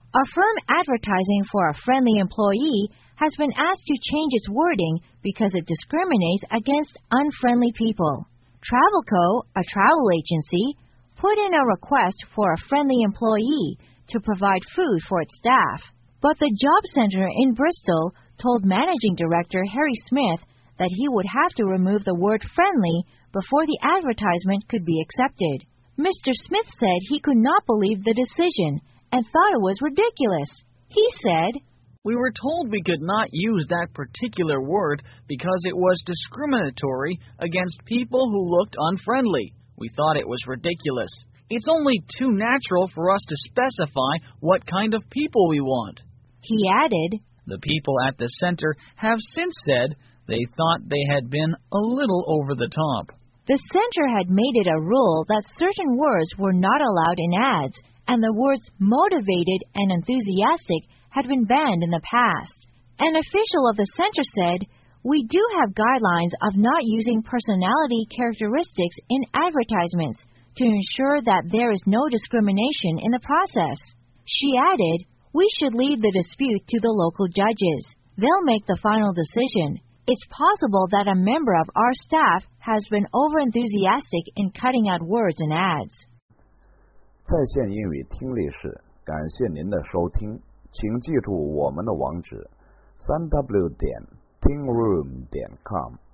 A firm advertising for a friendly employee has been asked to change its wording because it discriminates against unfriendly people. Travelco, a travel agency, put in a request for a friendly employee to provide food for its staff. But the job center in Bristol told Managing Director Harry Smith that he would have to remove the word friendly before the advertisement could be accepted. Mr. Smith said he could not believe the decision and thought it was ridiculous. He said, "We were told we could not use that particular word because it was discriminatory against people who looked unfriendly. We thought it was ridiculous. It's only too natural for us to specify what kind of people we want." He added, "The people at the center have since said they thought they had been a little over the top." The center had made it a rule that certain words were not allowed in ads, and the words motivated and enthusiastic had been banned in the past. An official of the center said, "We do have guidelines of not using personality characteristics in advertisements to ensure that there is no discrimination in the process." She added, "We should leave the dispute to the local judges. They'll make the final decision. It's possible that a member of our staff has been overenthusiastic in cutting out words in ads." 在线英语听力室，感谢您的收听，请记住我们的网址：3w.tingroom.com。